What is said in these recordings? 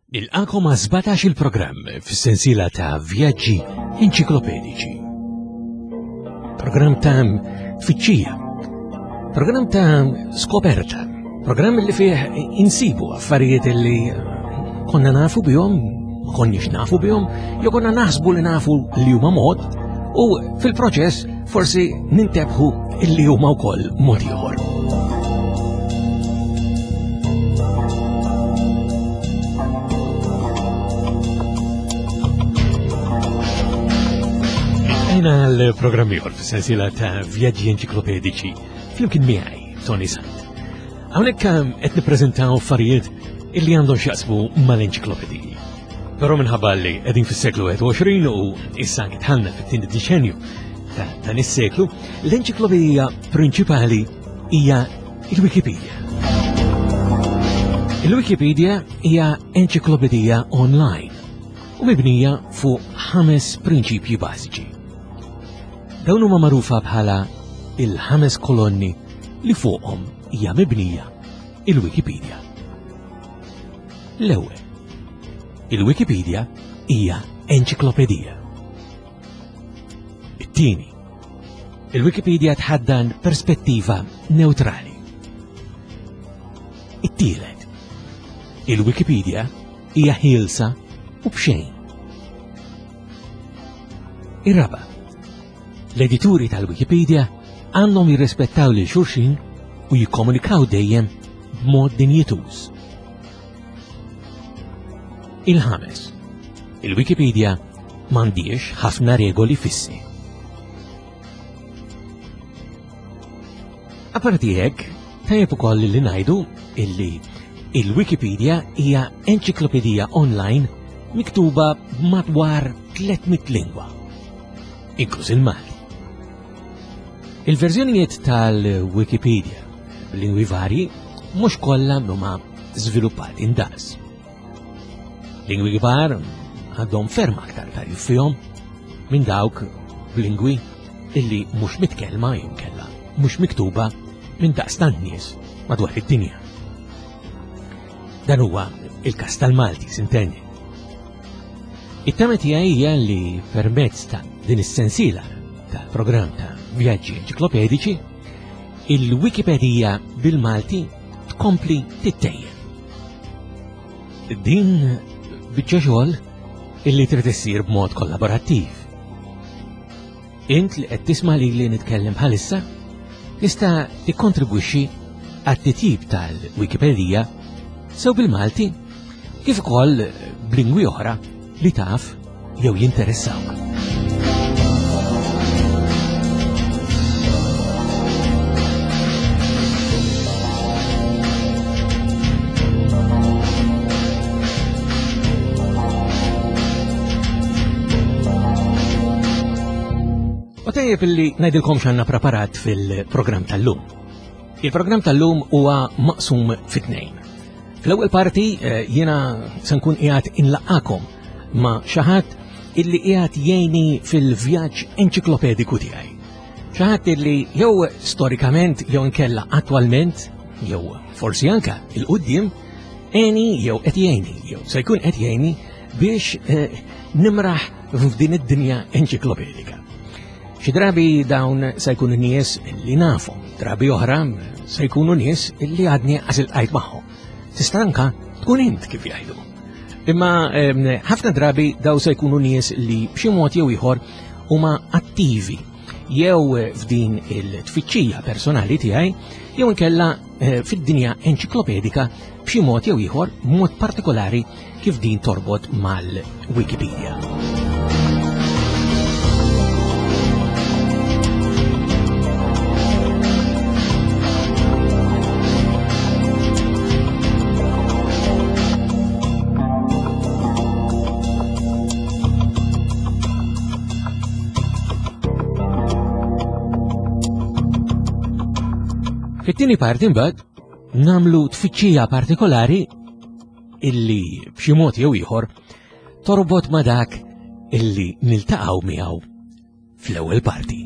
Nilqakom ma' 17 il-programm fis-sensiela ta' vjaġġi enċiklopedici. Programm ta' tfittxija, programm ta' skoperta, programm li fih insibu affarijiet li konna nafu bihom, ma konniex nafu bihom, jew konna naħsbu li nafu li huma mod, u fil-proċess forsi nintebħu li huma wkoll mod ieħor. Għajna l-programm ieħor fis-sensiela ta' vjaġġi enċiklopedici flimkien miegħi Tony Sant. Hawnhekk qed nippreżentaw affarijiet illi għandhom x'jaqsmu mal-enċiklopediji. Però minħabba li qegħdin fis-seklu 21 u issa nitħallna fit-tieni diċenju ta' dan is-seklu, l-enċiklopedija prinċipali hija il-Wikipedia. Il-Wikipedia hija enċiklopedija online u mibnija fuq 5 prinċipji bażiċi. Dawn huma magħrufa bħala il-5 kolonni li fuqhom hija mibnija il-Wikipedia. L-ewwel, il-Wikipedia hija enċiklopedija. It-tieni, il-Wikipedia tħaddan perspettiva neutrali. It-tielet, il-Wikipedia hija ħielsa u b'xejn. Ir-raba', l-edituri tal-Wikipedia għandhom jirrispettaw lil xulxin u jikkomunikaw dejjem b'mod dinjetuż. Il-ħames, il-Wikipedia m'għandix ħafna regoli fissi. Apparti hekk, tajjeb ukoll li ngħidu illi il-Wikipedia hija enċiklopedija online miktuba b'madwar 300 lingwa, inkluż il-Malti. Il-verżjonijiet tal-Wikipedia b'lingwi varji mhux kollha huma żviluppati indaqs. Lingwi kbar għandhom ferm aktar tarif fihom minn dawk b'lingwi illi mhux mitkellma jew kellha mhux miktuba minn daqstant nies madwar id-dinja. Dan huwa il-każ tal-Malti, sintenni. It-tema tiegħi hija li permezz ta' din is-sensiela tal-programm ta' vjaġġi enċiklopedici, il-Wikipedia bil-Malti tkompli tittejjeb. Din biċċa xogħol illi trid issir b'mod kollaborattiv. Int li qed tisma' li nitkellem bħalissa tista' tikkontribwixxi għat-titjib tal-Wikipedia sew bil-Malti kif ukoll b'lingwi oħra li taf jew jinteressawk. U tajjeb illi ngħidilkom x'għandna preparat fil-programm tal-lum. Il-programm tal-lum huwa maqsum fit-tnejn. Fl-ewwel parti jiena se nkun qiegħed inlaqakom ma' xi ħadd illi qiegħed jgħinni fil-vjaġġ enċiklopediku tiegħi. Xi ħadd illi jew storikament jew inkella attwalment jew forsi anke il-qudiem għeni jew qed jgħinni jew se jkun qed jgħinni biex nimraħ f'din id-dinja enċiklopedika. Xi drabi dawn se jkunu nies li nafhom, drabi oħra se jkunu nies li għadni għasilqajt magħhom. Tista' anke tkun int kif jgħidu. Imma ħafna drabi daw se jkunu nies li b'xi mod jew ieħor huma attivi jew f'din il-tfittxija personali tiegħi jew inkella fid-dinja enċiklopedika b'xi mod jew ieħor mod partikolari kif din torbot mal-Wikipedia. Fit-tieni parti mbagħad nagħmlu tfittxija partikolari illi b'xi mod jew ieħor torbot ma' dak illi niltaqgħu miegħu fl-ewwel parti.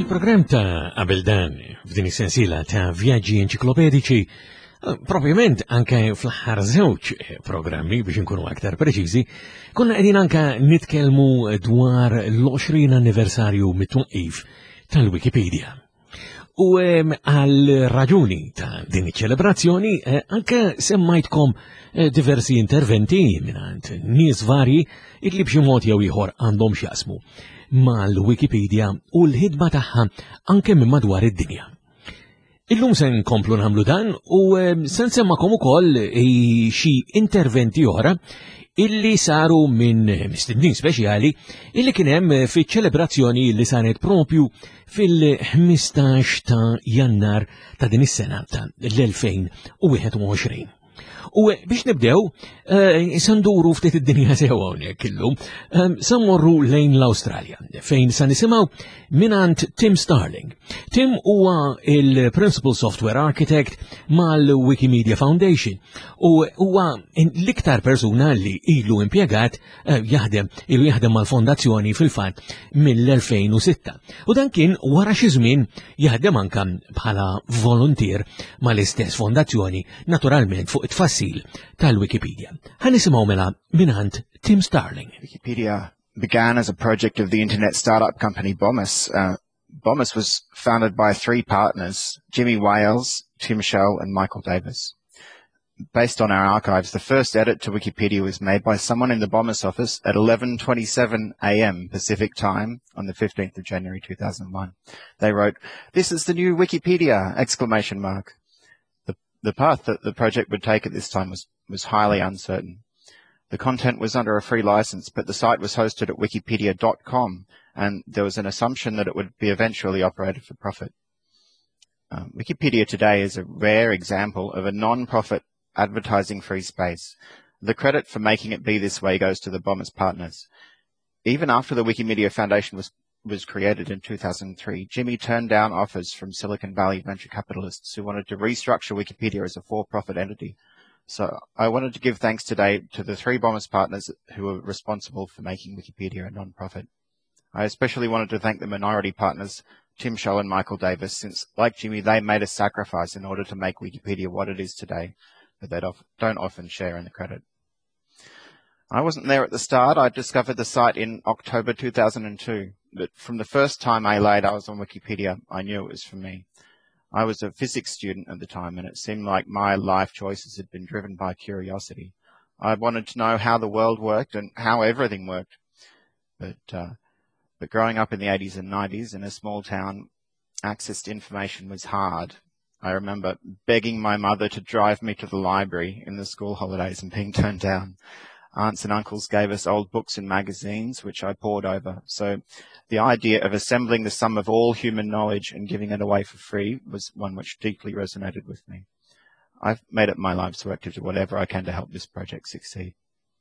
Il-programm ta' qabel dan f'din is-sensiela ta' vjaġġi enċiklopedici propjament anke fl-aħħar żewġ programmi biex inkunu aktar preċiżi, konna qegħdin anke nitkellmu dwar l-20 anniversarju mit-twaqqif tal-Wikipedia. U għal raġuni ta' din iċ-ċelebrazzjoni anke semmajtkom diversi interventi minant nies varji illi b'xi mod jew ieħor għandhom x'jaqsmu mal-Wikipedia u l-ħidma tagħha anke minn madwar id-dinja. Illum se nkomplu nagħmlu dan u se nsemmakom ukoll xi interventi oħra illi saru minn mistednin speċjali illi kien hemm fiċ-ċelebrazzjoni li saret propju fil-15 ta' Jannar ta' din is-sena ta' l-2021. U biex nibdew, sanduru ftit id-dinja sewa hawnhekk illum, sammorru lejn l-Awstralja, fejn sa nisimgħu minant Tim Starling. Tim huwa il-Principal Software Architect mal-Wikimedia Foundation u huwa l-iktar persuna li ilu impjegat jaħdem mal-fondazzjoni fil-fatt mill-2006. U dan kien wara xi żmien jaħdem anke bħala volunteer mal-istess fondazzjoni naturalment fuq it-tfassil tal-Wikipedia. Ħanisimgħu mela minant Tim Starling. Wikipedia began as a project of the internet startup company Bomis. Bomis was founded by three partners, Jimmy Wales, Tim Schell, and Michael Davis. Based on our archives, the first edit to Wikipedia was made by someone in the Bomis office at 11:27 a.m. Pacific time on the 15th of January 2001. They wrote, "This is the new Wikipedia!" exclamation mark. The path that the project would take at this time was highly uncertain. The content was under a free license, but the site was hosted at wikipedia.com, and there was an assumption that it would be eventually operated for profit. Wikipedia today is a rare example of a non-profit advertising-free space. The credit for making it be this way goes to the Bomis partners. Even after the Wikimedia Foundation was created in 2003, Jimmy turned down offers from Silicon Valley venture capitalists who wanted to restructure Wikipedia as a for-profit entity. So I wanted to give thanks today to the three Bomis partners who were responsible for making Wikipedia a non-profit. I especially wanted to thank the minority partners, Tim Schell and Michael Davis, since, like Jimmy, they made a sacrifice in order to make Wikipedia what it is today, but they don't often share in the credit. I wasn't there at the start. I discovered the site in October 2002, but from the first time I laid eyes on Wikipedia, I knew it was for me. I was a physics student at the time, and it seemed like my life choices had been driven by curiosity. I wanted to know how the world worked and how everything worked. But growing up in the 80s and 90s in a small town, access to information was hard. I remember begging my mother to drive me to the library in the school holidays and being turned down. Aunts and uncles gave us old books and magazines, which I pored over. So the idea of assembling the sum of all human knowledge and giving it away for free was one which deeply resonated with me. I've made it my life's work to do whatever I can to help this project succeed.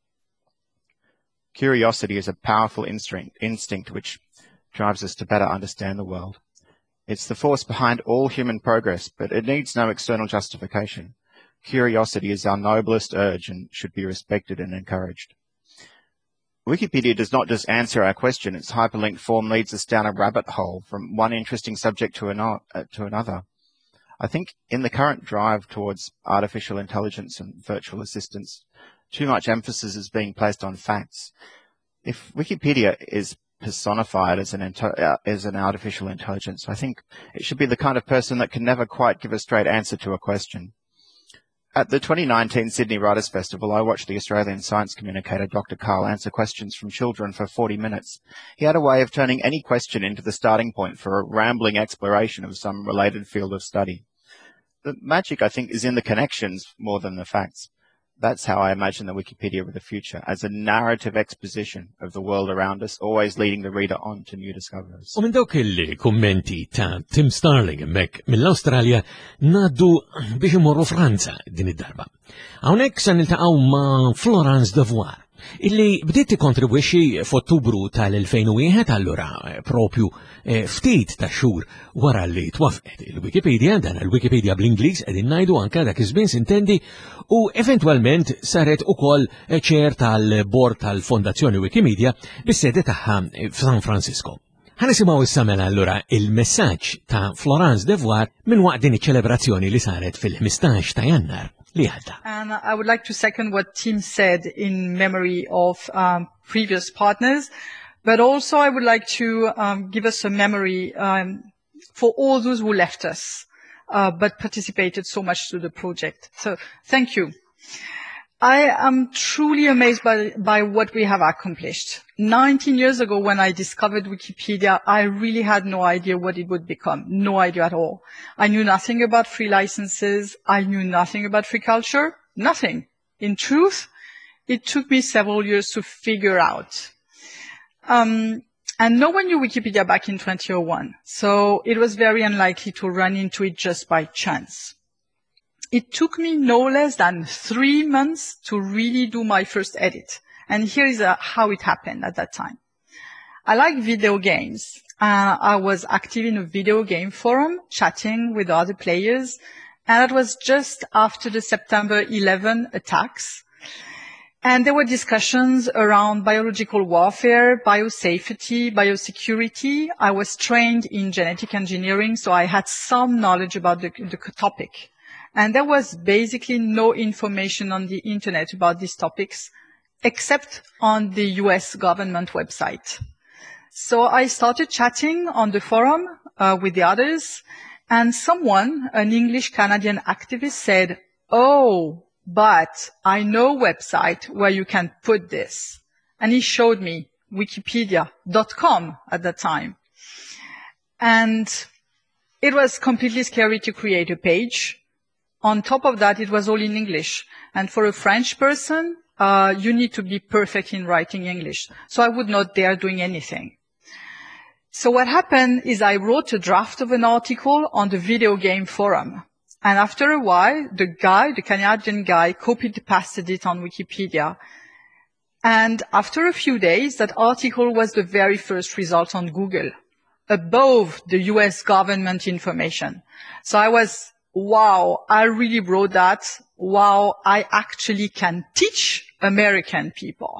Curiosity is a powerful instinct which drives us to better understand the world. It's the force behind all human progress, but it needs no external justification. Curiosity is our noblest urge and should be respected and encouraged. Wikipedia does not just answer our question. Its hyperlinked form leads us down a rabbit hole from one interesting subject to another. I think in the current drive towards artificial intelligence and virtual assistants, too much emphasis is being placed on facts. If Wikipedia is personified as an artificial intelligence, I think it should be the kind of person that can never quite give a straight answer to a question. At the 2019 Sydney Writers' Festival, I watched the Australian science communicator Dr. Karl answer questions from children for 40 minutes. He had a way of turning any question into the starting point for a rambling exploration of some related field of study. The magic, I think, is in the connections more than the facts. That's how I imagine the Wikipedia of the future, as a narrative exposition of the world around us, always leading the reader on to new discoveries. U minn dawk il-kummenti ta' Tim Starling mek mill-Awstralja naddu biex imorru Franza din id-darba. Hawnhekk se niltaqgħu ma' Florence Devoir, illi bdiet tikkontribwixxi f'Ottubru tal-2001 allura propju ftit ta' xhur wara li twafqet il-Wikipedia, dan il-Wikipedia bl-Ingliż qegħdin ngħidu anke dak iż-żmien sintendi, u eventwalment saret ukoll ċer tal-bord tal-Fondazzjoni Wikimedia bis-sede tagħha f'San Francisco. Ħanisimgħu issa mela allura il-messaġġ ta' Florence Devoir minn waqt din iċ-ċelebrazzjoni li saret fil-15 ta' Jannar li għadda. And I would like to second what Tim said in memory of previous partners, but also I would like to give us a memory for all those who left us, but participated so much to the project. So thank you. I am truly amazed by what we have accomplished. 19 years ago, when I discovered Wikipedia, I really had no idea what it would become. No idea at all. I knew nothing about free licenses. I knew nothing about free culture. Nothing. In truth, it took me several years to figure out. And no one knew Wikipedia back in 2001. So it was very unlikely to run into it just by chance. It took me no less than 3 months to really do my first edit. And here is how it happened at that time. I like video games. I was active in a video game forum, chatting with other players. And that was just after the September 11 attacks. And there were discussions around biological warfare, biosafety, biosecurity. I was trained in genetic engineering, so I had some knowledge about the topic. And there was basically no information on the internet about these topics, except on the US government website. So I started chatting on the forum with the others, and someone, an English-Canadian activist, said, "Oh, but I know a website where you can put this." And he showed me wikipedia.com at that time. And it was completely scary to create a page. On top of that, it was all in English. And for a French person, you need to be perfect in writing English. So I would not dare doing anything. So what happened is I wrote a draft of an article on the video game forum. And after a while, the Canadian guy, copied and pasted it on Wikipedia. And after a few days, that article was the very first result on Google, above the US government information. So I was, wow, I really wrote that. Wow, I actually can teach American people.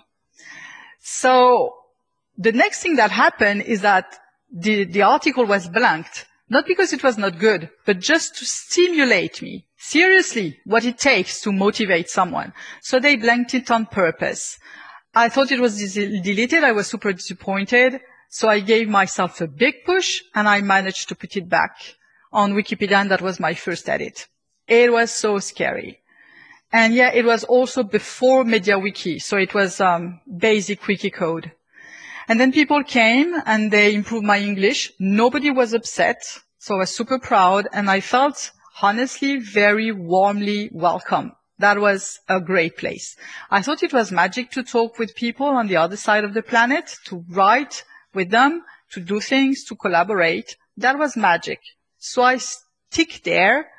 So the next thing that happened is that the article was blanked, not because it was not good, but just to stimulate me. Seriously, what it takes to motivate someone. So they blanked it on purpose. I thought it was deleted. I was super disappointed. So I gave myself a big push, and I managed to put it back on Wikipedia, and that was my first edit. It was so scary. And yeah, it was also before MediaWiki, so it was basic wiki code. And then people came, and they improved my English. Nobody was upset, so I was super proud, and I felt, honestly, very warmly welcome. That was a great place. I thought it was magic to talk with people on the other side of the planet, to write with them, to do things, to collaborate. That was magic. So I stick there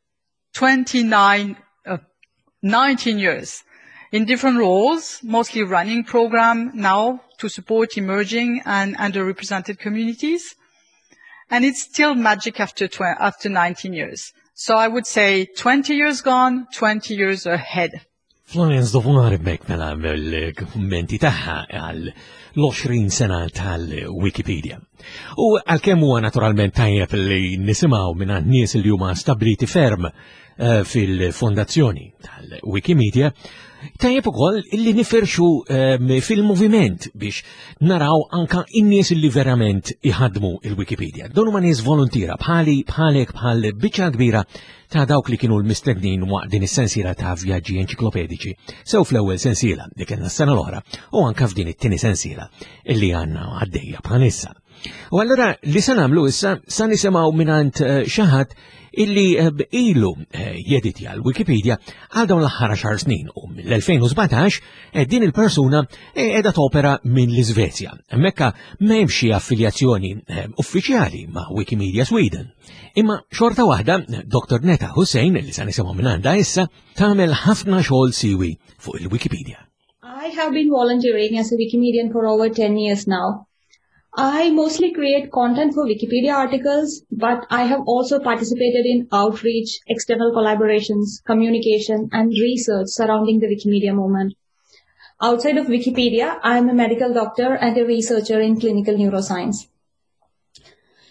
19 years in different roles, mostly running program now to support emerging and underrepresented communities. And it's still magic after 19 years. So I would say 20 years gone, 20 years ahead. Florence Devoir mek mela mill-kummenti taħħa għal l-20 sena tal-Wikipedia. U għal-kemm huwa naturalment tajjeb li nisimgħu minn nies li huma stabliti ferm fil-fondazzjoni tal-Wikimedia, tajjeb ukoll illi nifirxu fil-moviment biex naraw anka in-nies li verament iħadmu il-Wikipedia. Donu ma nies volontira bħalek bħal biċċa kbira ta' dawk li kienu l-mistednin waqt din is-sensiela ta' vjaġġi enċiklopedici, sew fl-ewwel sensiela li kellna s-sena l-oħra u anka f'din it-tieni sensiela illi għandna għaddejja bħalissa. U allura li se nagħmlu issa sa nisimgħu mingħand xi ħadd illi ilu jeditja l-Wikipedia għal dawn l-aħħar 10 snin u mill-2017 din il-persuna qiegħda topera minn l-Iżvezja. Hemmhekk m'hemmx xi affiljazzjoni uffiċjali ma' Wikimedia Sweden. Imma xorta waħda Dr. Neta Hussein li se nisimgħu minn għandha issa tagħmel ħafna xogħol siwi fuq il-Wikipedia. I have been volunteering as a Wikimedian for over 10 years now. I mostly create content for Wikipedia articles, but I have also participated in outreach, external collaborations, communication, and research surrounding the Wikimedia movement. Outside of Wikipedia, I am a medical doctor and a researcher in clinical neuroscience.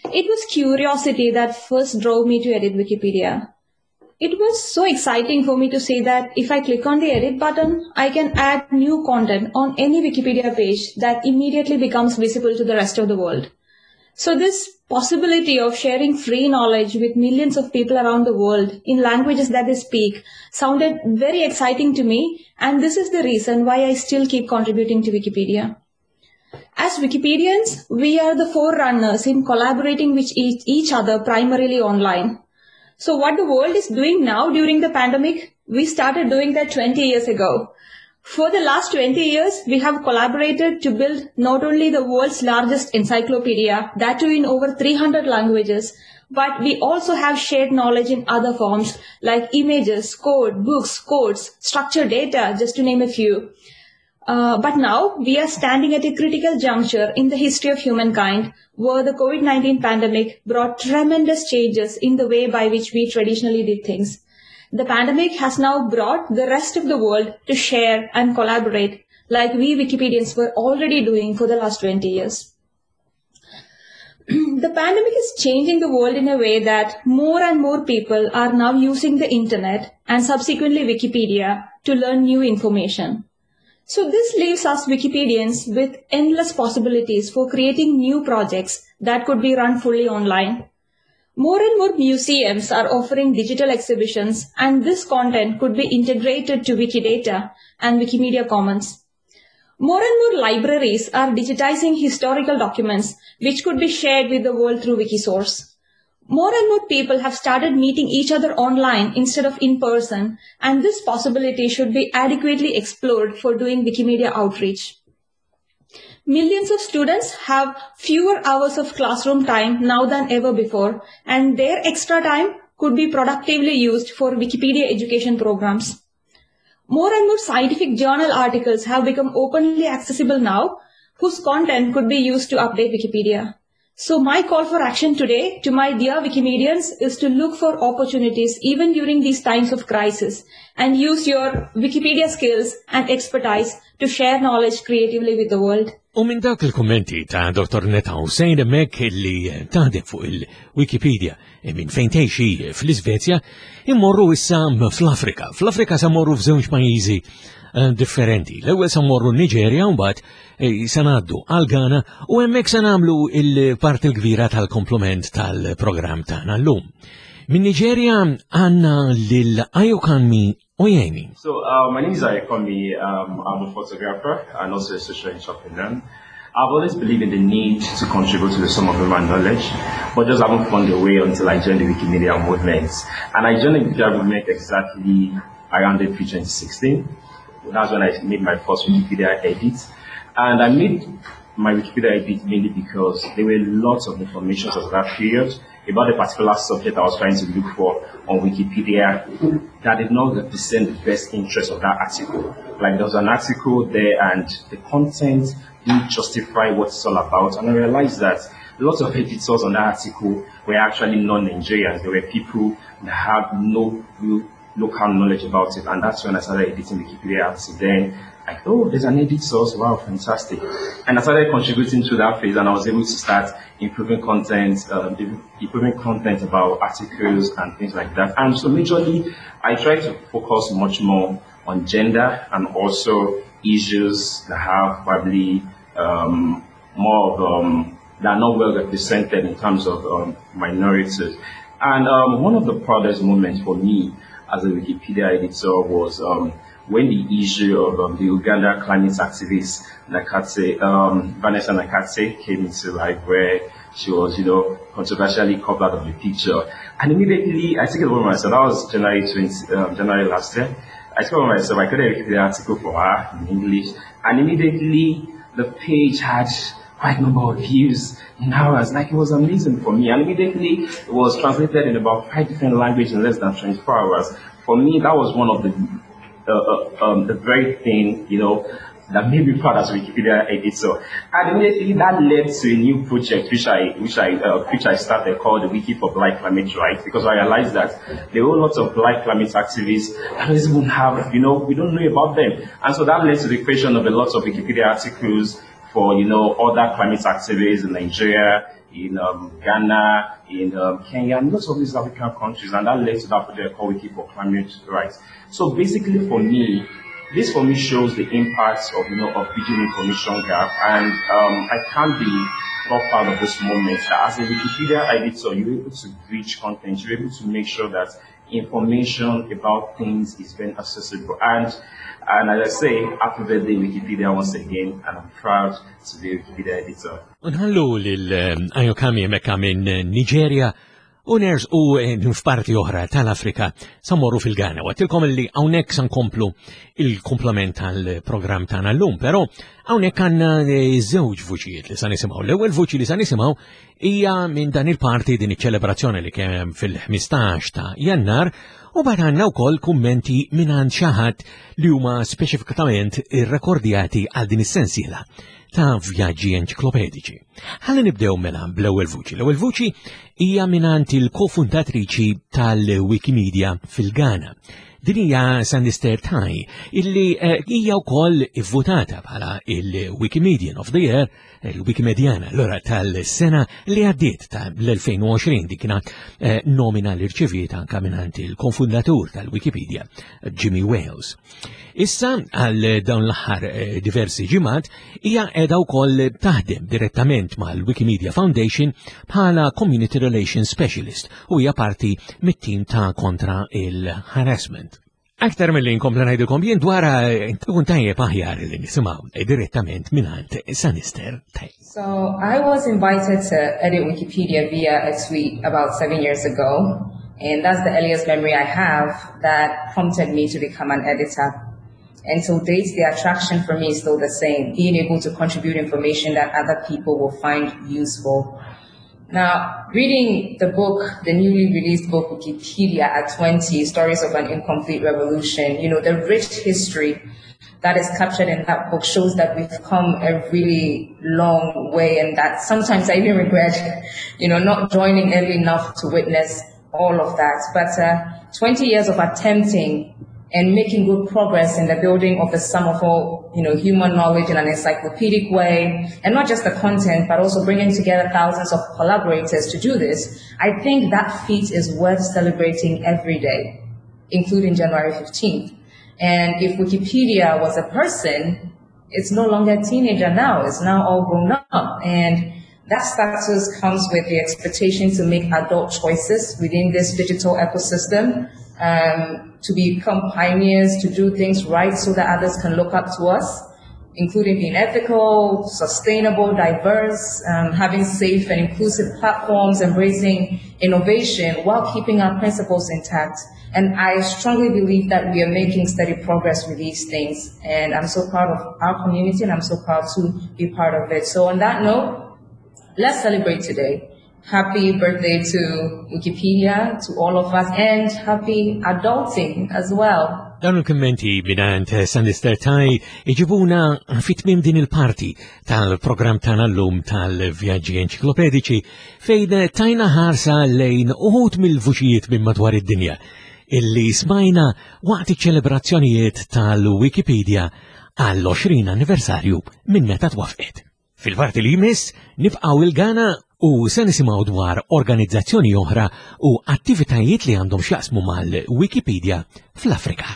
It was curiosity that first drove me to edit Wikipedia. It was so exciting for me to see that if I click on the edit button, I can add new content on any Wikipedia page that immediately becomes visible to the rest of the world. So this possibility of sharing free knowledge with millions of people around the world in languages that they speak sounded very exciting to me, and this is the reason why I still keep contributing to Wikipedia. As Wikipedians, we are the forerunners in collaborating with each other primarily online. So what the world is doing now during the pandemic, we started doing that 20 years ago. For the last 20 years, we have collaborated to build not only the world's largest encyclopedia, that too in over 300 languages, but we also have shared knowledge in other forms like images, code, books, codes, structured data, just to name a few. But now we are standing at a critical juncture in the history of humankind where the COVID-19 pandemic brought tremendous changes in the way by which we traditionally did things. The pandemic has now brought the rest of the world to share and collaborate like we Wikipedians were already doing for the last 20 years. The pandemic is changing the world in a way that more and more people are now using the internet and subsequently Wikipedia to learn new information. So this leaves us Wikipedians with endless possibilities for creating new projects that could be run fully online. More and more museums are offering digital exhibitions, and this content could be integrated to Wikidata and Wikimedia Commons. More and more libraries are digitizing historical documents, which could be shared with the world through Wikisource. More and more people have started meeting each other online instead of in person, and this possibility should be adequately explored for doing Wikimedia outreach. Millions of students have fewer hours of classroom time now than ever before, and their extra time could be productively used for Wikipedia education programs. More and more scientific journal articles have become openly accessible now, whose content could be used to update Wikipedia. So my call for action today to my dear Wikimedians is to look for opportunities even during these times of crisis and use your Wikipedia skills and expertise to share knowledge creatively with the world. U minn dak il-kommenti ta' Dr. Netta Hussein emmek li taħdem fuq il-Wikipedia minn fejn tgħixi fl-Iżvezja immorru issa fl-Afrika. Fl-Afrika sa morru f'żewġ pajjiżi differenti. L-ewwel sa morru n-Niġerja u mbagħad se ngħaddu għal Ghana u hemmhekk se nagħmlu il-parti l-kbira tal-komplement tal-programm tagħna llum. Min Niġerja għandna lil Ayokanmi Oyemi. So my name is Ayokanmi. I'm a photographer and also a social entrepreneur. I've always believed in the need to contribute to the sum of human knowledge, but just haven't found a way until I joined the Wikimedia movement. And I joined the Wikimedia movement exactly around April 2016. That's when I made my first Wikipedia edit. And I made my Wikipedia edit mainly because there were lots of information at that period about a particular subject I was trying to look for on Wikipedia that did not represent the best interest of that article. Like there was an article there and the content didn't justify what it's all about. And I realized that lots of editors on that article were actually non-Nigerians. There were people that had no real local knowledge about it. And that's when I started editing Wikipedia. So then I thought, oh, there's an edit source. Wow, fantastic. And I started contributing to that phase, and I was able to start improving content about articles and things like that. And so majorly, I try to focus much more on gender and also issues that have probably more of, that are not well represented in terms of minorities. And one of the proudest moments for me as a Wikipedia editor was when the issue of the Uganda climate activist Vanessa Nakate came into life, where she was, controversially covered of the picture. And immediately, I took it over myself. That was January last year. I took it over myself. I created the article for her in English, and immediately the page had quite a number of views in hours. Like, it was amazing for me. And immediately, it was translated in about 5 different languages in less than 24 hours. For me, that was one of the very thing, that made me proud as a Wikipedia editor. And immediately that led to a new project which I started called the Wiki for Black Climate Rights, because I realized that there were lots of Black climate activists that don't even have, we don't know about them. And so that led to the creation of a lot of Wikipedia articles for, other climate activities in Nigeria, in Ghana, in Kenya, and lots of these African countries, and that led to that project called Wiki for Climate Rights. So basically for me, this for me shows the impact of, of bridging information gap, and I can't be more proud of this moment that as a Wikipedia editor, you're able to bridge content, you're able to make sure that information about things is very accessible. And as I say, happy birthday Wikipedia once again, and I'm proud to be a Wikipedia editor. Unħallu l-Ayokami Mekka minn Nigeria u ners u f'parti oħra tal-Afrika sammorru fil-Ghana. Għattilkom li hawnhekk sankomplu il-komplement tal-programm tagħna llum, però hawnhekk għandna żewġ vuċijiet li sa nisimgħu. L-ewwel vuċi li sa nisimgħu hija minn dan il-parti din iċ-ċelebrazzjoni li kemm fil-15 ta' Jannar, u bad għandna wkoll kummenti mingħand xi ħadd li huma speċifikament irrekordjati għal din is-sensiela ta' vjaġġi enċiklopedici. Ħalli nibdew mela bl-ewwel vuċi. L-ewwel vuċi hija mingħand il-kofundatriċi tal-Wikimedia fil-Ghana. Din hija Sandister Tai, illi hija wkoll ivvutata bħala il-Wikimedian of the Year, il-Wikimediana l-ora tal-sena li għaddiet tal-2020 dik kienet nomina li rċeviet anke mingħand il-konfundatur tal-Wikipedia, Jimmy Wales. Issa għal dawn l-aħħar diversi ġimgħat hija qiegħda wkoll taħdem direttament mal-Wikimedia Foundation bħala Community Relations Specialist u hija parti mit-tim ta' kontra il-harassment. Aktar mill-li nkompla ngħidilkom jien dwar tkun tajjeb aħjar li nisimgħu direttament mingħand Sandister Tai. So I was invited to edit Wikipedia via a tweet about 7 years ago, and that's the earliest memory I have that prompted me to become an editor. And till date, the attraction for me is still the same, being able to contribute information that other people will find useful. Now, reading the book, the newly released book, Wikipedia at 20, Stories of an Incomplete Revolution, the rich history that is captured in that book shows that we've come a really long way, and that sometimes I even regret, not joining early enough to witness all of that. But 20 years of attempting and making good progress in the building of the sum of all, human knowledge in an encyclopedic way, and not just the content, but also bringing together thousands of collaborators to do this. I think that feat is worth celebrating every day, including January 15th. And if Wikipedia was a person, it's no longer a teenager now, it's now all grown up. And that status comes with the expectation to make adult choices within this digital ecosystem, to become pioneers, to do things right so that others can look up to us, including being ethical, sustainable, diverse, having safe and inclusive platforms, embracing innovation while keeping our principles intact. And I strongly believe that we are making steady progress with these things. And I'm so proud of our community, and I'm so proud to be part of it. So on that note, let's celebrate today. Happy birthday to Wikipedia, to all of us, and happy adulting as well. Dan il-kommenti binant Sandister Tai iġibuna fit-tmiem din il-parti tal-programm tagħna llum tal-vjaġġi enċiklopedici fejn tajna ħarsa lejn uħud mill-vuċijiet minn madwar id-dinja illi smajna waqt iċ-ċelebrazzjonijiet tal-Wikipedia għall-20 anniversarju minn meta twafqet. Fil-parti li jmiss nibqgħu il-Ghana u se nisimgħu dwar organizzazzjoni oħra u attivitajiet li għandhom x'jaqsmu mal-Wikipedia fl-Afrika.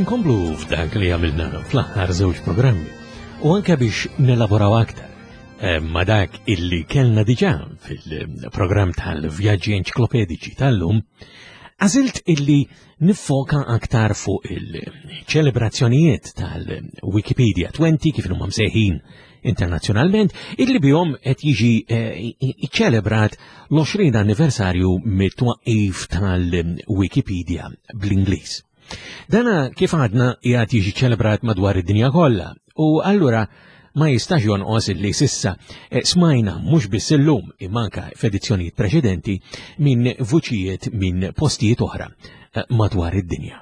inkomplu f'dak li għamilna fl-aħħar żewġ programmi u anke biex nelaboraw aktar ma dak illi kellna diġà fil-programm tal-vjaġġi enċiklopedici tal-lum, għażilt illi niffoka aktar fuq il-ċelebrazzjonijiet tal-Wikipedia 20 kif huma msejħin internazzjonalment, illi bihom qed jiġi iċċelebrat l-20 anniversarju mit-twaqqif tal-Wikipedia bl-Ingliż. Dana kif għadna qiegħed jiġi ċelebrat madwar id-dinja kollha u allura ma jistax jonqos li sissa smajna mhux biss illum imma anke f'edizzjonijiet preċedenti minn vuċijiet minn postijiet oħra madwar id-dinja.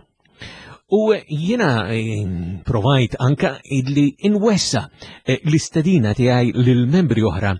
U jiena provajt anka illi inwessa l-istedina tiegħi lil membri oħra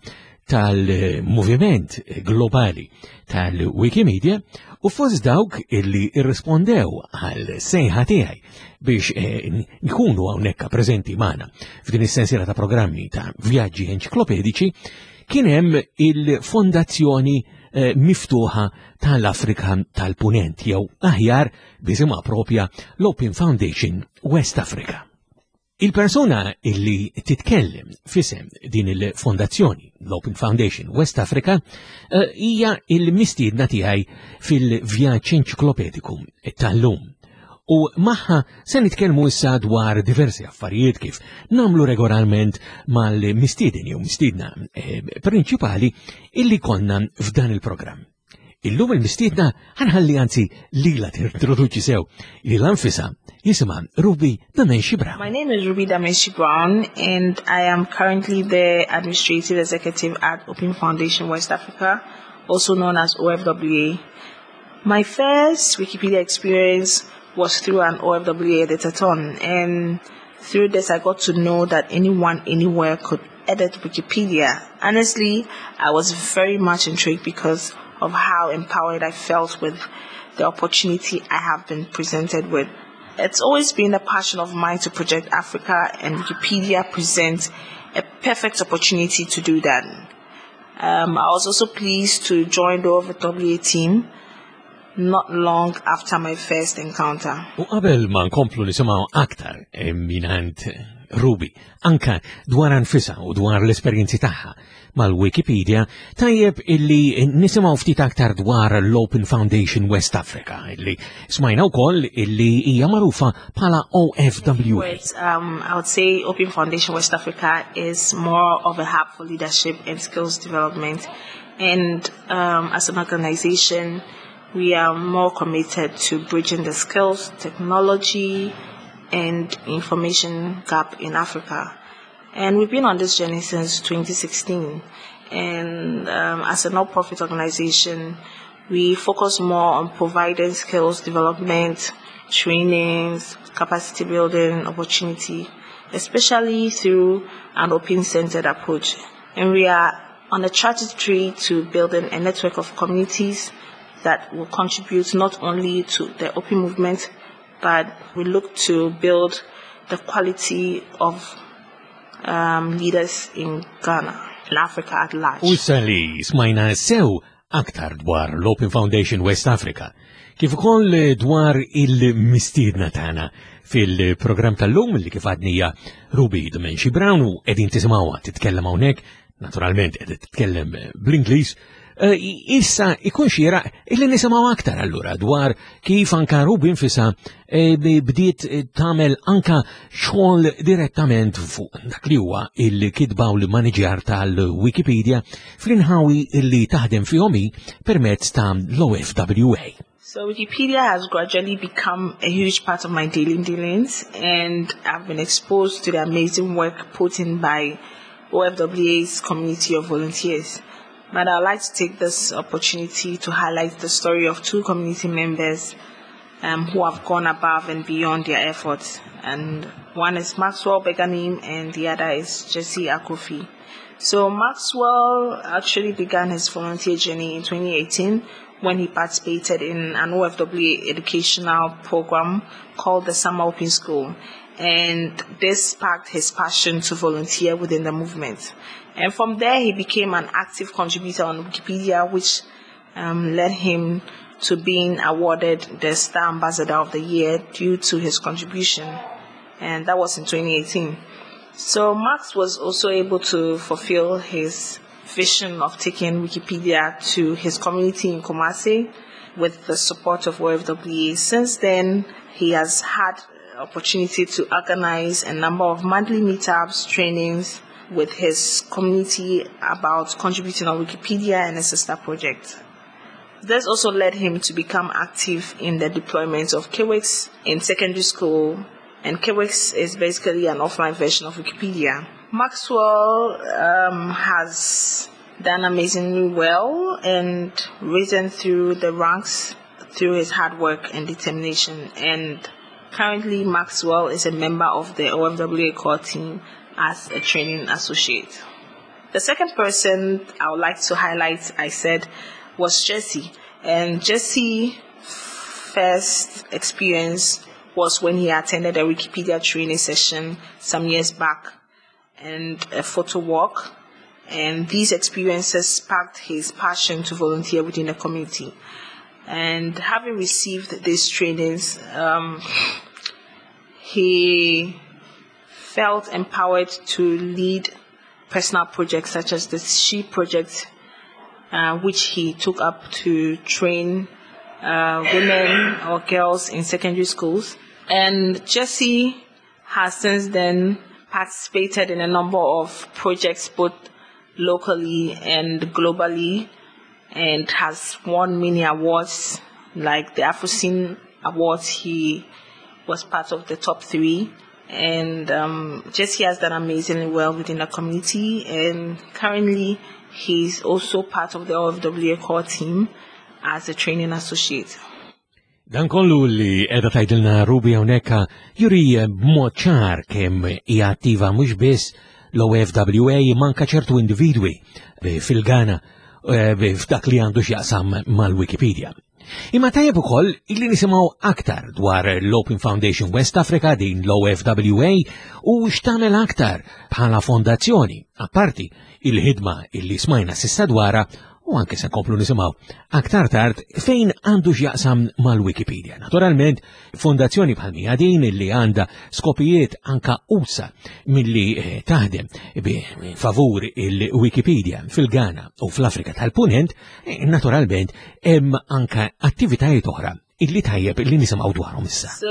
tal-moviment globali tal-Wikimedia u fost dawk illi irrispondew għal sejħa tiegħi biex nkunu hawnhekk preżenti magħna f'din is-sensiela ta' programmi ta' vjaġġi enċiklopedici kien hemm il-fondazzjoni miftuħa tal-Afrika tal-Punent jew aħjar bisimha propja l-Open Foundation West Africa. Il-persuna illi titkellem fisem din il-fondazzjoni l-Open Foundation West Africa hija il-mistiedna tiegħi fil-vjaġġ enċiklopediku tal-lum. U maħħa se nitkellmu issa dwar diversi affarijiet kif namlu regolarment mal-mistieden jew mistiedna prinċipali illi konna f'dan il-programm. Illum il-mistiedna ħanħalli anzi lila tintroduċi sew il-anfisa jisimha Ruby Damenshi Brown. My name is Ruby Damenshi Brown and I am currently the Administrative Executive at Open Foundation West Africa, also known as OFWA. My first Wikipedia experience was through an OFWA editathon, and through this I got to know that anyone, anywhere could edit Wikipedia. Honestly, I was very much intrigued because of how empowered I felt with the opportunity I have been presented with. It's always been a passion of mine to project Africa, and Wikipedia presents a perfect opportunity to do that. I was also pleased to join the OFWA team not long after my first encounter. U qabel ma nkomplu nisimgħu aktar minant Ruby anka dwar anfisa u dwar l-esperjenzi tagħha mal-Wikipedia, tajjeb illi nisimgħu ftit aktar dwar l-Open Foundation West Africa illi smajna wkoll illi hija magħrufa bħala OFWA. I would say Open Foundation West Africa is more of a hub for leadership and skills development, and as an organization we are more committed to bridging the skills, technology, and information gap in Africa. And we've been on this journey since 2016. And as a non-profit organization, we focus more on providing skills development, trainings, capacity building opportunity, especially through an open-centered approach. And we are on a trajectory to building a network of communities that will contribute not only to the open movement, but we look to build the quality of leaders in Ghana and Africa at large. U sali smajna sew aktar dwar l-Open Foundation West Africa, kif ukoll dwar il-mistiedna tagħna fil-programm tal-lum li kif għadnija Ruby Damenshi Brown u qegħdin tisimgħuha titkellem hawnhekk, naturalment qed titkellem bl-Ingliż. Issa ikun xira illi nisimgħu aktar allura dwar kif anka Ruby nfisha bdiet tagħmel anka xogħol direttament fuq dak li huwa il-kitba u l-maniġjar tal-Wikipedia fl-inħawi illi taħdem fihom permezz ta' l-OFWA. So Wikipedia has gradually become a huge part of my daily dealings, and I've been exposed to the amazing work put in by OFWA's community of volunteers. But I'd like to take this opportunity to highlight the story of two community members who have gone above and beyond their efforts. And one is Maxwell Beganim and the other is Jesse Akofi. So Maxwell actually began his volunteer journey in 2018 when he participated in an OFWA educational program called the Summer Open School. And this sparked his passion to volunteer within the movement. And from there, he became an active contributor on Wikipedia, which led him to being awarded the Star Ambassador of the Year due to his contribution, and that was in 2018. So Max was also able to fulfill his vision of taking Wikipedia to his community in Kumasi with the support of OFWA. Since then, he has had opportunity to organize a number of monthly meetups, trainings with his community about contributing on Wikipedia and a sister project. This also led him to become active in the deployment of KWIX in secondary school, and KWIX is basically an offline version of Wikipedia. Maxwell has done amazingly well and risen through the ranks through his hard work and determination, and currently Maxwell is a member of the OFWA core team as a training associate. The second person I would like to highlight, I said, was Jesse. And Jesse's first experience was when he attended a Wikipedia training session some years back and a photo walk. And these experiences sparked his passion to volunteer within the community. And having received these trainings, he felt empowered to lead personal projects such as the She Project, which he took up to train women or girls in secondary schools. And Jesse has since then participated in a number of projects both locally and globally, and has won many awards like the AfroScene Awards. He was part of the top 3. And Jesse has done amazingly well within the community, and currently he's also part of the OFWA core team as a training associate. Dan kollu li edha tajdilna Ruby hawnhekk juri b'mod ċar kemm hija attiva mhux biss l-OFWA manka ċertu individwi fil-Ghana f'dak li għandu x'jaqsam mal-Wikipedia. Imma tajjeb ukoll illi nisimgħu aktar dwar l-Open Foundation West Africa din l-OFWA u x'tagħmel aktar bħala fondazzjoni, apparti il-ħidma illi smajna s'issa dwarha u anke se nkomplu nisimgħu aktar tard fejn għandu x'jaqsam mal-Wikipedia. Naturalment, fondazzjoni bħal mija din illi għandha skopijiet anka usa milli taħdem favur il-Wikipedia fil-Ghana u fl-Afrika tal-Punent, naturalment hemm anka attivitajiet oħra illi tajjeb illi nisimgħu dwarhom issa. So,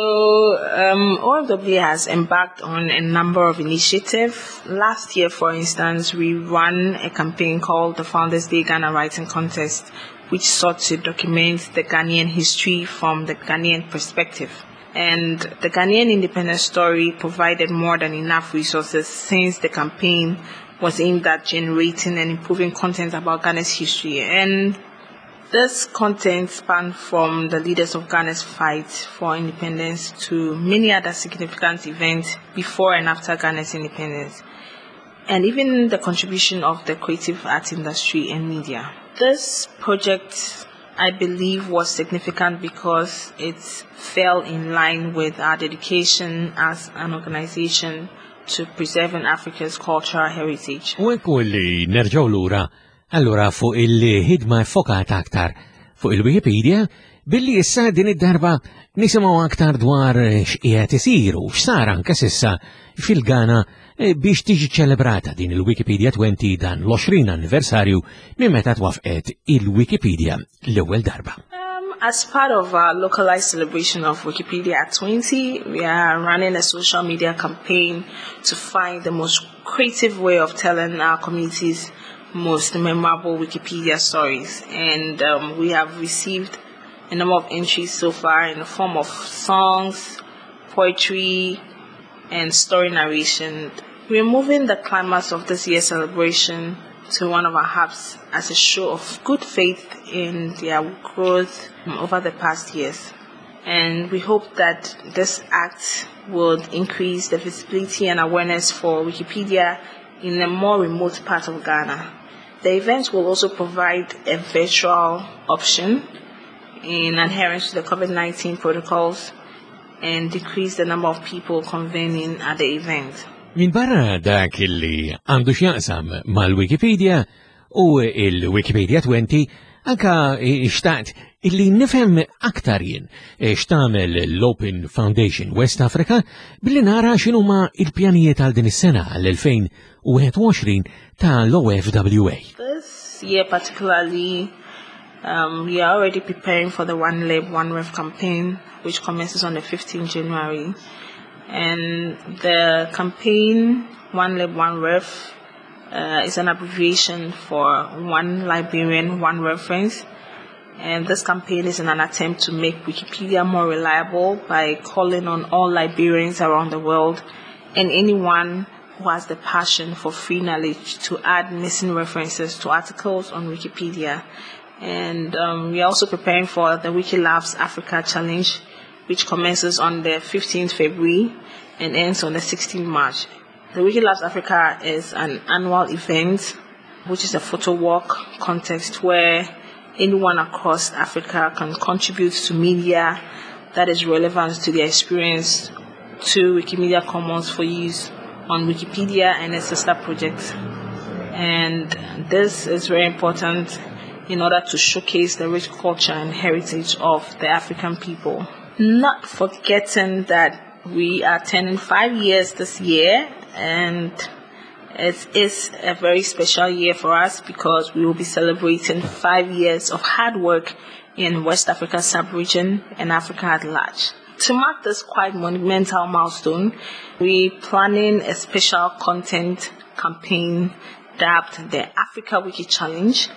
OFWA has embarked on a number of initiatives. Last year, for instance, we ran a campaign called the Founders Day Ghana Writing Contest, which sought to document the Ghanaian history from the Ghanaian perspective. And the Ghanaian independence story provided more than enough resources, since the campaign was aimed at generating and improving content about Ghana's history. And this content spanned from the leaders of Ghana's fight for independence to many other significant events before and after Ghana's independence, and even the contribution of the creative art industry and media. This project, I believe, was significant because it fell in line with our dedication as an organization to preserving Africa's cultural heritage. U ekku li nerġgħu lura allura fuq il-ħidma fokata aktar fuq il-Wikipedia, billi issa din id-darba nisimgħu aktar dwar x'qiegħed isir u x'sar anke s'issa fil-Ghana biex tiġi ċelebrata din il-Wikipedia 20 dan l-20 anniversarju minn meta twafqet il-Wikipedia l-ewwel darba. As part of our localized celebration of Wikipedia at 20, we are running a social media campaign to find the most creative way of telling our community's most memorable Wikipedia stories. And we have received a number of entries so far in the form of songs, poetry, and story narration. We're moving the climax of this year's celebration to one of our hubs as a show of good faith in their growth over the past years. And we hope that this act will increase the visibility and awareness for Wikipedia in a more remote part of Ghana. The event will also provide a virtual option in adherence to the COVID-19 protocols and decrease the number of people convening at the event. Min barra dak illi għandu x'jaqsam mal-Wikipedia u il-Wikipedia 20 Anka xtaqt illi nifhem aktar jien x'tagħmel l-Open Foundation West Africa billi nara x'inhuma l-pjanijiet għal din is-sena għall-2021 tal-OFWA. This year particularly, we are already preparing for the One Lab, One Rev campaign, which commences on the 15th January. And the campaign, One Lab, One Rev, is an abbreviation for One Librarian, One Reference. And this campaign is in an attempt to make Wikipedia more reliable by calling on all librarians around the world and anyone who has the passion for free knowledge to add missing references to articles on Wikipedia. And we are also preparing for the Wikilabs Africa Challenge, which commences on the 15th February and ends on the 16th March. The Wikilabs Africa is an annual event, which is a photo walk contest where anyone across Africa can contribute to media that is relevant to their experience to Wikimedia Commons for use on Wikipedia and its sister projects. And this is very important in order to showcase the rich culture and heritage of the African people. Not forgetting that we are turning 5 years this year, and it is a very special year for us because we will be celebrating 5 years of hard work in West Africa sub-region and Africa at large. To mark this quite monumental milestone, we're planning a special content campaign dubbed the Africa Wiki Challenge.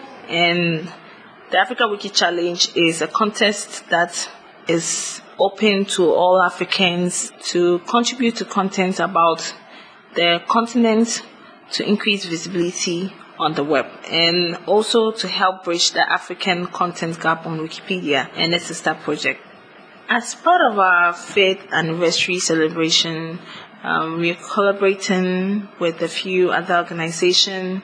And the Africa Wiki Challenge is a contest that is open to all Africans to contribute to content about the continent to increase visibility on the web and also to help bridge the African content gap on Wikipedia and its sister project. As part of our 5th anniversary celebration, we are collaborating with a few other organizations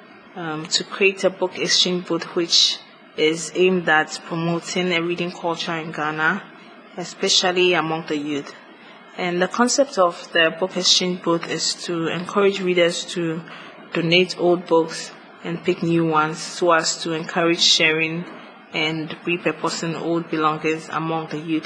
to create a book exchange booth which is aimed at promoting a reading culture in Ghana, especially among the youth. And the concept of the book exchange booth is to encourage readers to donate old books and pick new ones so as to encourage sharing and repurposing old belongings among the youth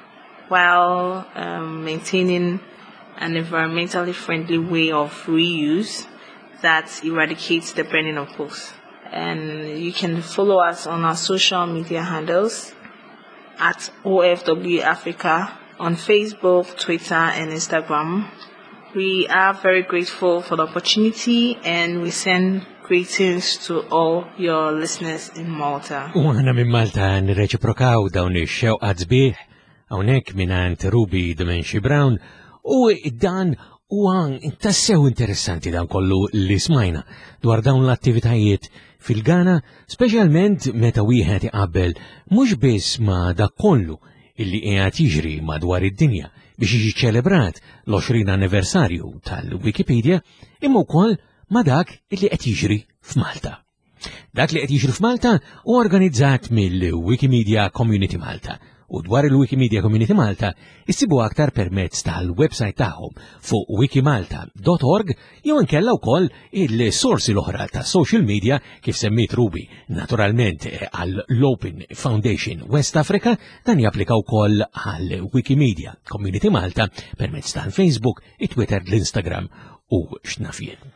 while maintaining an environmentally friendly way of reuse that eradicates the burning of books. And you can follow us on our social media handles at OFW Africa on Facebook, Twitter, and Instagram. We are very grateful for the opportunity and we send greetings to all your listeners in Malta. U għana minn Malta nirreċiprokaw dawn ix-xewqa sbieħ hawnhekk mingħand Ruby Dimenshi Brown u dan huwa tassew interessanti dan kollu li smajna dwar dawn l-attivitajiet fil-Ghana, speċjalment meta wieħed iqabbel mhux biss ma' dak kollu illi qiegħed jiġri madwar id-dinja biex jiġi ċelebrat l-20 anniversarju tal-Wikipedia imma wkoll ma' dak illi qed jiġri f'Malta. Dak li qed jiġri f'Malta huwa organizzat mill-Wikimedia Community Malta u dwar il-Wikimedia Community Malta issibu aktar permezz tal-website tagħhom fuq wikimalta.org jew inkella wkoll il-sorsi l-oħra ta' social media kif semmit Ruby naturalment għal l-Open Foundation West Africa dan japplika wkoll għal Wikimedia Community Malta permezz tal-Facebook, it-Twitter, l-Instagram u x'nafien.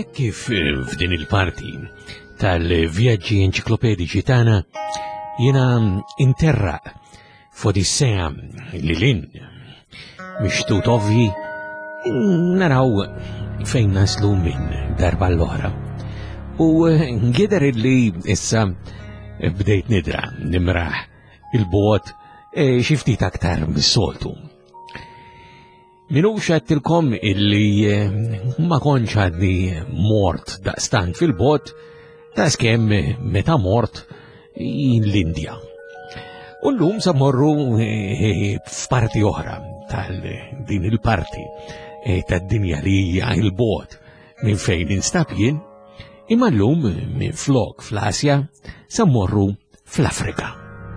kif f'din il-parti tal-vjaġġi enċiklopedici tagħna jiena interraq f'Odissea lilin mixtut ovvji naraw fejn naslu minn darba l-oħra. U ngider li issa bdejt nidra nimraħ il-bot xi ftit aktar mis-soltu. Minux għattilkom illi ma konċ għadni mort daqstant fil-bot ta' skem meta mort l-Indja. U l-lum sa morru f'parti oħra tal-din il-parti tad-dinja li hija il-bot minn fejn instab jien, imma l-lum minn flok fl-Asja sa morru fl-Afrika.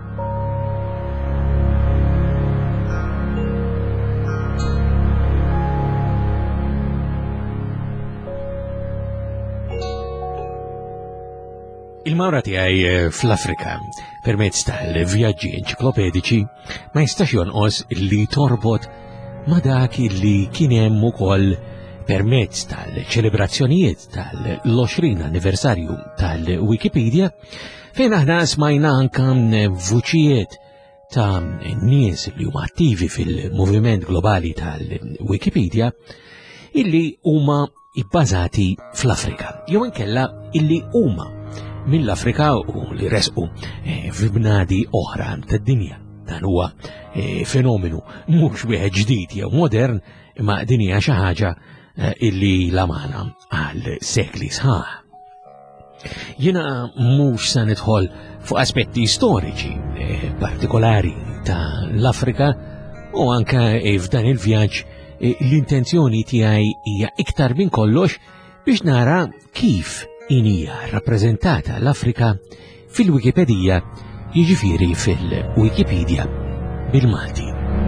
Il-mawra tiegħi fl-Afrika permezz tal-vjaġġi enċiklopedici ma jistax jonqos li torbot ma dak li kien hemm ukoll permezz tal-ċelebrazzjonijiet tal-20 anniversarju tal-Wikipedia fejn aħna smajna anke vuċijiet ta' nies li huma attivi fil-moviment globali tal-Wikipedia illi huma ibbażati fl-Afrika jew inkella illi huma mill-Afrika u li resqu f'bnadi oħra tad-dinja. Dan huwa fenomenu mhux wieħed ġdid jew modern, imma din hija xi ħaġa illi lamana għal sekli sħaħ. Jiena mhux se nidħol fuq aspetti storiċi partikolari tal-Afrika u anke f'dan il-vjaġġ l-intenzjoni tiegħi hija iktar minn kollox biex nara kif inija rappresentata l-Afrika fil-Wikipedia, jiġifieri fil-Wikipedia bil-Malti.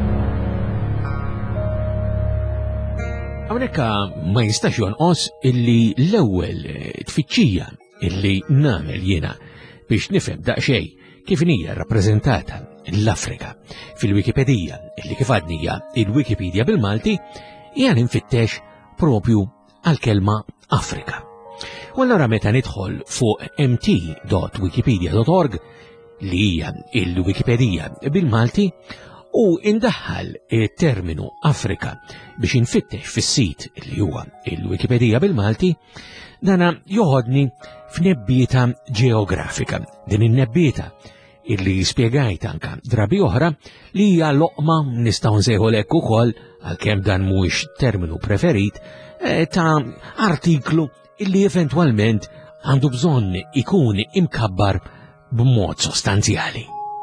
Hawnhekk ma jistax jonqos illi l-ewwel tfittxija illi nagħmel jiena biex nifhem daqsxejn kif hija rappreżentata l-Afrika fil-Wikipedia illi kif għadni hija il-Wikipedia bil-Malti hija nfittex propju għall-kelma Afrika. U allura meta nidħol fuq mt.wikipedia.org li hija il-Wikipedia bil-Malti u indaħħal terminu Afrika biex infittex fis-sit li huwa il-Wikipedia bil-Malti, dana joħodni f'nebbieta ġeografika. Din in-nebbieta illi spjegajt anka drabi oħra li hija loqma nistgħu nsejħu lek ukoll għalkemm dan mhuwiex terminu preferit ta' artiklu illi eventwalment għandu bżonn ikun imkabbar b'mod sostanzjali.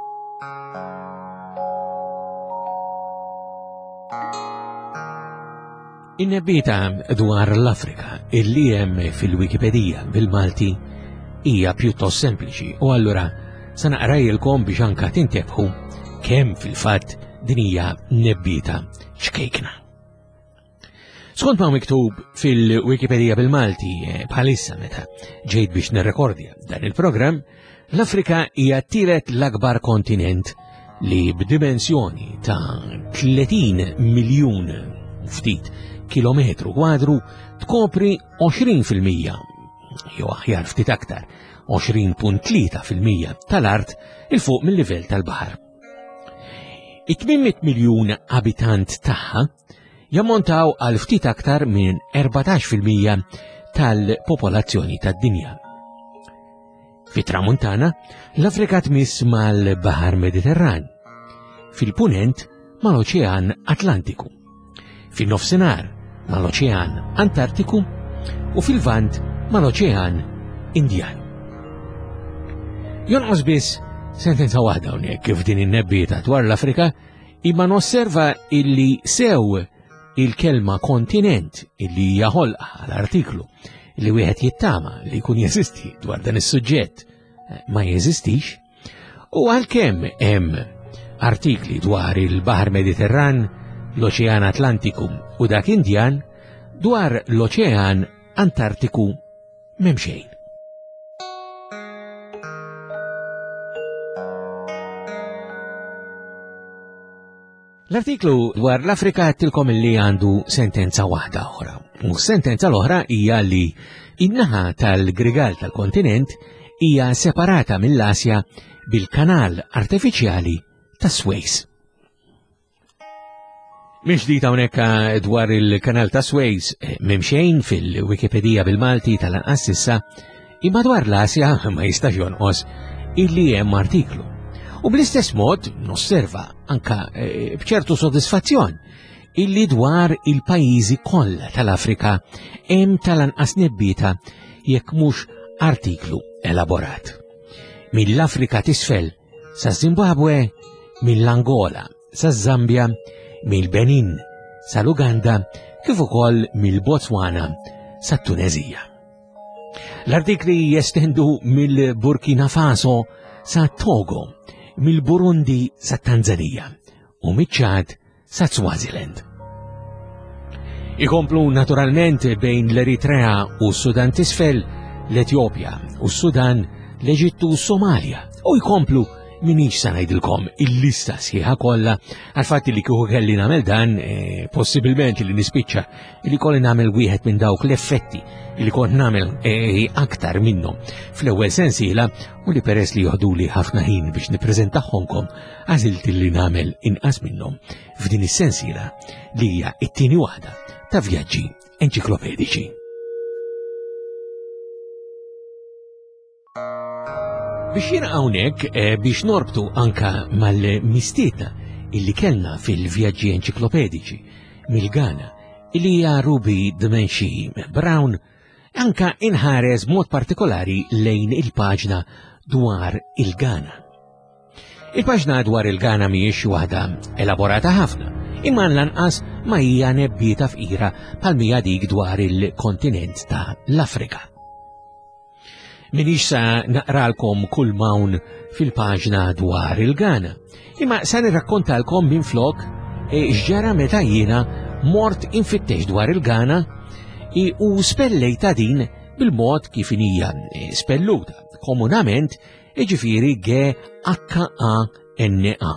In-nebbieta dwar l-Afrika illi hemm fil-Wikipedia bil-Malti hija pjuttost sempliċi u allura se naqrajilkom biex anke tintebħu kemm fil-fatt din hija nebbieta xkejkna. Skont ma' miktub fil-Wikipedia bil-Malti bħalissa meta ġejt biex nirrekordja dan il-programm, l-Afrika hija t-tielet l-akbar kontinent li b'dimensjoni ta' 30 miljun ftit kilometru kwadru tkopri 20% jew aħjar ftit aktar 20.3% tal-art il fuq mill-livell tal-baħar. 800 miljun abitant tagħha jammontaw għal ftit aktar minn 14% tal-popolazzjoni tad-dinja. Fit-tramuntana, l-Afrika tmiss mal-Baħar Mediterran, fil-punent mal-Oċean Atlantiku, fin-nofsinhar mal-Oċean Antartiku u fil-vant mal-Oċean Indjan. Jonqos biss sentenza waħda hawnhekk kif din in-nebbieta dwar l-Afrika imma nosserva illi sew il-kelma kontinent illi jaħolqa l-artiklu li wieħed jittama li jkun jeżisti dwar dan is-suġġett ma jeżistix, u għalkemm hemm artikli dwar il-Baħar Mediterran, l-Oċean Atlantiku u dak Indjan, dwar l-Oċean Antartiku m'hemm xejn. L-artiklu dwar l-Afrika għattilkom li għandu sentenza waħda oħra. U sentenza l-oħra hija li in-naħa tal-grigal tal-kontinent hija separata mill-Asja bil-kanal artifiċjali tas-Suez. Mhix dita hawnhekk dwar il-kanal ta' Suez m'hemm fil-Wikipedija bil-Malti tal-anqas issa, imma dwar l-Asja ma jistax jonqos illi hemm artiklu. U bl-istess mod nosserva anka b'ċertu sodisfazzjon illi dwar il-pajjiżi kollha tal-Afrika hemm tal-anqas nebbieta jekk mhux artiklu elaborat. Mill-Afrika t'isfel sa' Zimbabwe, mill-Angola sa' Zambja, mill-Benin sal-Uganda kif ukoll mill-Botswana sa' Tunezija. L-artikli jestendu mill-Burkina Faso sa' Togo, mill-Burundi sa' Tanzania u miċ-Ċad sa' Swaziland. Ikomplu naturalment bejn l-Eritrea u s-Sudan t'isfel, l-Etjopja u s-Sudan, l-Eġittu u s-Somalia u jkomplu minix sa ngħidilkom il-lista sħiħa kollha għal-fatti li kieku kelli nagħmel dan possibilment li nispiċċa li kolli nagħmel wieħed minn dawk l-effetti li kont nagħmel aktar minnhom fl-ewwel sensiela u li peress li joħduli ħafna ħin biex nippreżentahomkom għażilt li nagħmel inqas minnhom f'din is-sensiela li hija t-tieni waħda ta' vjaġġi enċiklopedici. Biex jiena hawnhekk biex norbtu anka mal-mistiedna illi kellna fil-vjaġġi enċiklopedici mill-Ghana illi hija Ruby Dimenshi Brown anka inħares mod partikolari lejn il-paġna dwar il-Ghana. Il-paġna dwar il-Ghana mhijiex waħda elaborata ħafna, imma lanqas ma hija nebbieta fqira bħal dik dwar il-kontinent ta' l-Afrika. Minix sa naqralkom kull mawn fil-paġna dwar il-Ghana, imma sa nirrakkontalkom minflok x'ġara meta jiena mort infittex dwar il-Ghana u spellejta din bil-mod kif hija spelluta komunament jiġifieri GHANA.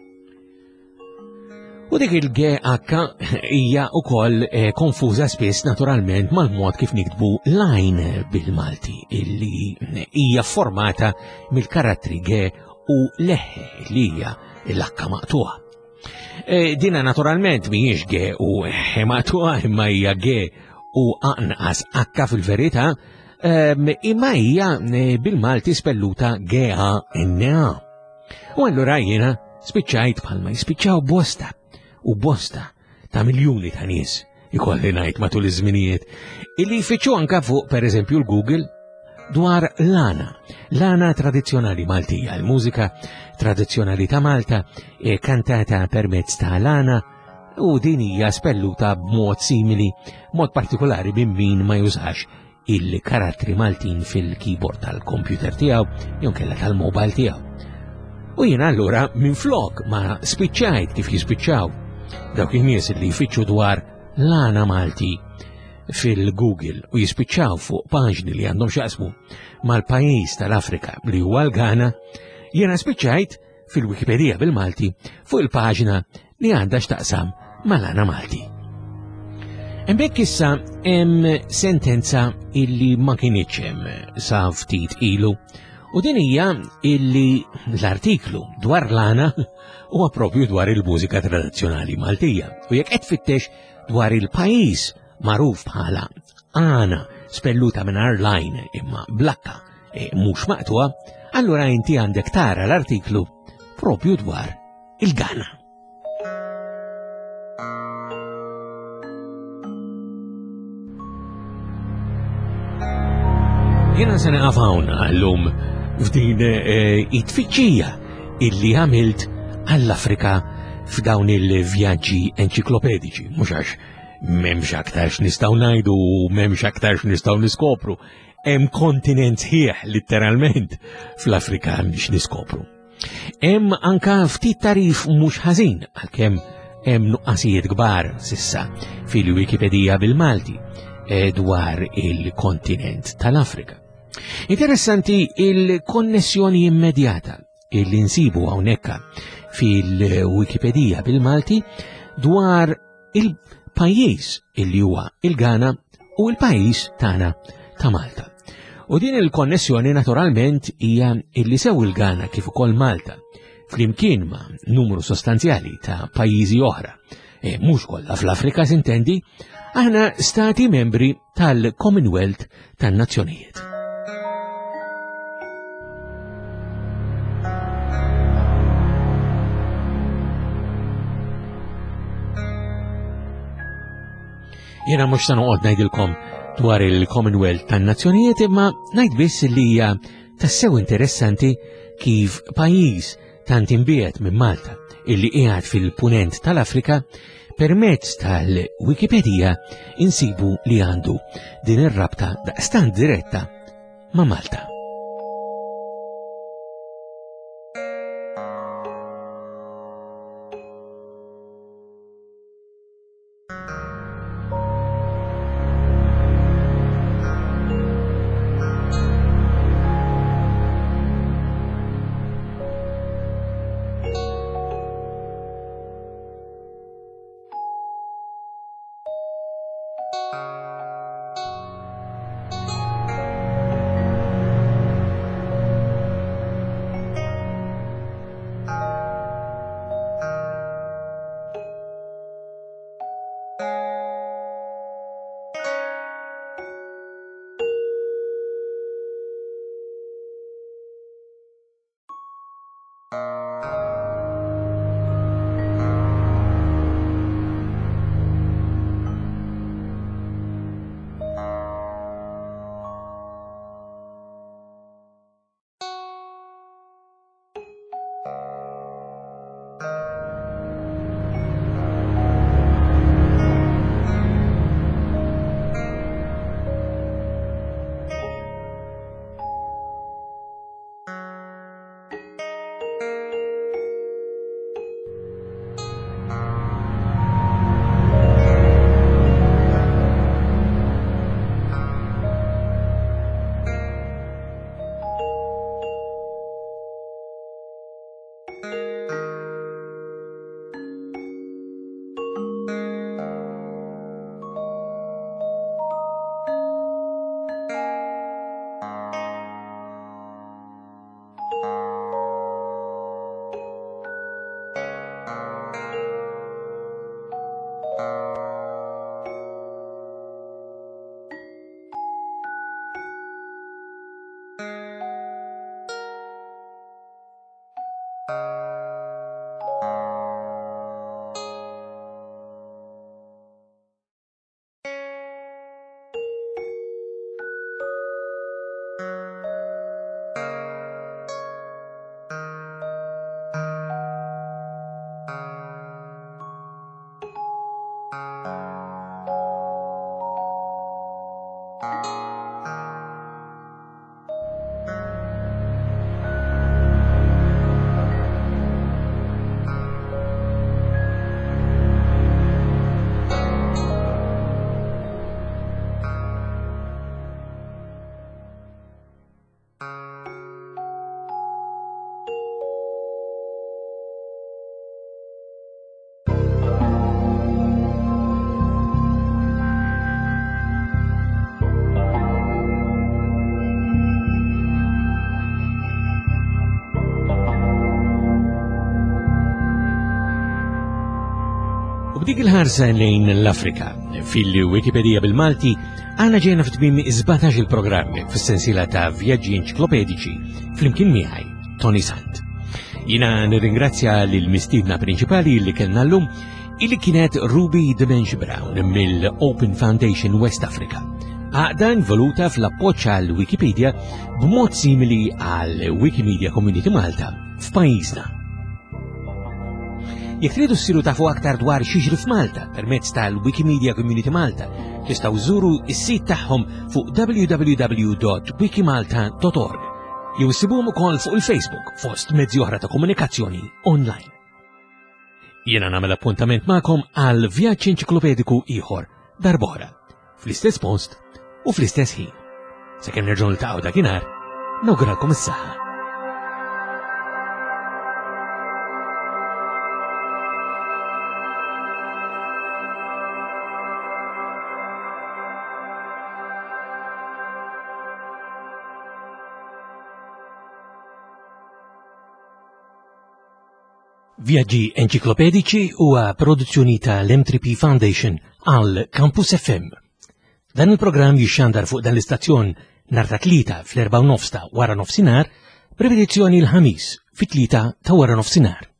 U dik il-GH hija wkoll konfuża spiss naturalment mal-mod kif niktbu line bil-Malti illi hija formata mill-karattri G u leħ li hija l-H maqtuha. Dina naturalment mhijiex G u maqtuha imma hija G u anqas H fil-verità imma hija bil-Malti spelluta GHNA. U allura jiena spiċċajt bħalma jispiċċaw bosta u bosta ta' miljuni ta' nies ikolli ngħid matul iż-żminijiet illi jfittxu anke fuq pereżempju l-Google dwar l-Ana tradizzjonali Maltija, l-mużika tradizzjonali ta' Malta kantata permezz ta' l-Ana u din hija spelluta b'mod simili, mod partikolari minn min ma jużax il-karattri Maltin fil-keyboard tal-kompjuter tiegħu jew kellha tal-mobile tiegħu. U jiena allura minflok ma spiċċajt kif jispiċċaw dawk in-nies li jfittxu dwar l-Ana Malti fil-Google u jispiċċaw fuq paġni li għandhom xaqsmu mal-pajjiż tal-Afrika li huwa l-Ghana, jiena spiċċajt fil-Wikipedija bil-Malti fuq il-paġna li għandha x'taqsam mal-Ana Malti. Hemmhekk issa hemm sentenza illi ma kienitx hemm sa ftit ilu u din hija illi l-artiklu dwar l-Ana huwa proprju dwar il-mużika tradizzjonali Maltija u jekk qed tfittex dwar il-pajjiż magħruf bħala Ana spelluta mingħajr line imma blakka mhux maqtuha, allura inti għandek tara l-artiklu proprju dwar il-Ghana. Jiena se naqaf hawn llum f'din it-tfittxija illi għamilt għall-Afrika f'dawn il-vjaġġi enċiklopedici, mhux għax m'hemmx aktar x'nistgħu ngħidu u m'hemmx aktar x'nistgħu niskopru. Hemm kontinent sħiħ litteralment fl-Afrika biex niskopru. Hemm anka ftit tarif mhux ħażin għalkemm hemm nuqqasijiet kbar sissa fil-Wikipedija bil-Malti dwar il-kontinent tal-Afrika. Interessanti il-konnessjoni immedjata illi nsibu hawnhekk fil-Wikipedija bil-Malti dwar pajjiż illi huwa il-Ghana u l-pajjiż tagħna ta' Malta. U din il-konnessjoni naturalment hija illi sew il-Ghana kif ukoll Malta flimkien ma' numru sostanzjali ta' pajjiżi oħra, mhux kollha fl-Afrika s'intendi, aħna stati membri tal-Commonwealth tan-Nazzjonijiet. Jena mux ta' noqgħod ngħidilkom dwar il-Commonwealth tan-Nazzjonijiet, imma ngħid biss li hija tassew interessanti kif pajjiż tant imbiegħed minn Malta illi qiegħed fil-punent tal-Afrika permezz tal-Wikipedija insibu li għandu din ir-rabta daqstant diretta ma' Malta. B'dik il-ħarsa lejn l-Afrika fil-Wikipedija bil-Malti għana ġejna f'tmiem 17 il-programmi fis-sensiela ta' vjaġġi enċiklopedici flimkien miegħi Tony Sant. Jiena nirringrazzja lill-mistiedna prinċipali li kellna llum illi kienet Ruby Demench Brown mill-Open Foundation West Africa. Għaqda involuta fl-appoġġ għal Wikipedia b'mod simili għal Wikimedia Community Malta f'pajjiżna. Jekk tridu ssiru tafu aktar dwar xiġri f'Malta permezz tal-Wikimedia Community Malta, tistgħu żuru s-sit tagħhom fuq www.wikimalta.org jew issibuhom ukoll fuq il-Facebook fost mezzi oħra ta' komunikazzjoni online. Jiena nagħmel appuntament magħkom għal vjaġġ enċiklopediku ieħor darb'oħra, fl-istess post u fl-istess ħin. Sakemm nerġgħu niltaqgħu dakinhar, nawguralkom is-saħħa. Vjaġġi enċiklopedici huwa produzzjoni tal-M3P Foundation għal Campus FM. Dan il-programm jixxandar fuq dan l-istazzjon nhar ta' tlieta fl-4:09 wara nofsinhar, b'ripetizzjoni l-ħamis fit-3 ta' wara nofsinhar.